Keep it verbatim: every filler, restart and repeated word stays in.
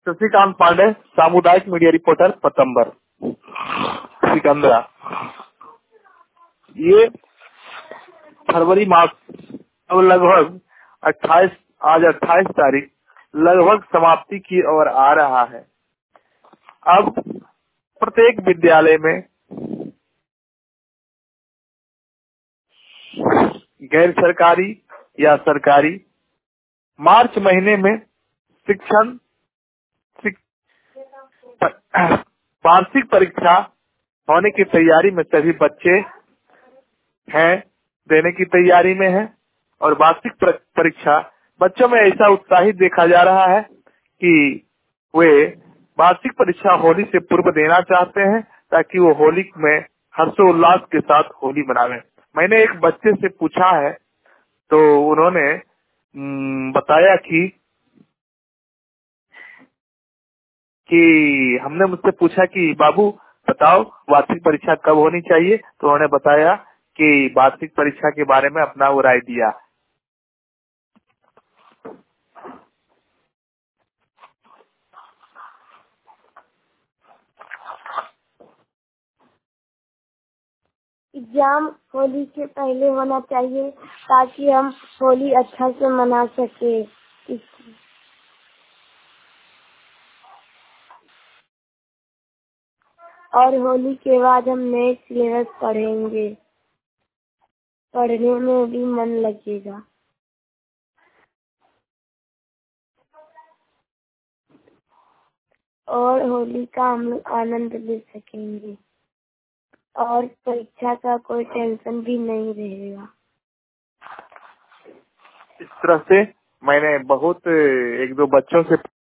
शशिकांत पांडे, सामुदायिक media reporter, पतंबर, Sikandra. ये फरवरी मास अब लगभग अट्ठाईस आज अट्ठाईस तारीख लगभग समाप्ति की ओर आ रहा है। अब प्रत्येक विद्यालय में गैर सरकारी या सरकारी मार्च महीने में शिक्षण शिक, वार्षिक परीक्षा होने की तैयारी में सभी बच्चे हैं, देने की तैयारी में है। और वार्षिक परीक्षा बच्चों में ऐसा उत्साहित देखा जा रहा है कि वे वार्षिक परीक्षा होली से पूर्व देना चाहते हैं ताकि वो होली में हर्षोल्लास के साथ होली मनावें। मैंने एक बच्चे से पूछा है तो उन्होंने बताया कि कि हमने मुझसे पूछा कि बाबू बताओ वार्षिक परीक्षा कब होनी चाहिए, तो उन्होंने बताया कि वार्षिक परीक्षा के बारे में अपना वो राय दिया। एग्जाम होली के पहले होना चाहिए ताकि हम होली अच्छा से मना सके। और होली के बाद हम नए सिलेबस पढ़ेंगे, पढ़ने में भी मन लगेगा और होली का हम लोग आनंद ले सकेंगे और परीक्षा का कोई टेंशन भी नहीं रहेगा। इस तरह से मैंने बहुत एक दो बच्चों से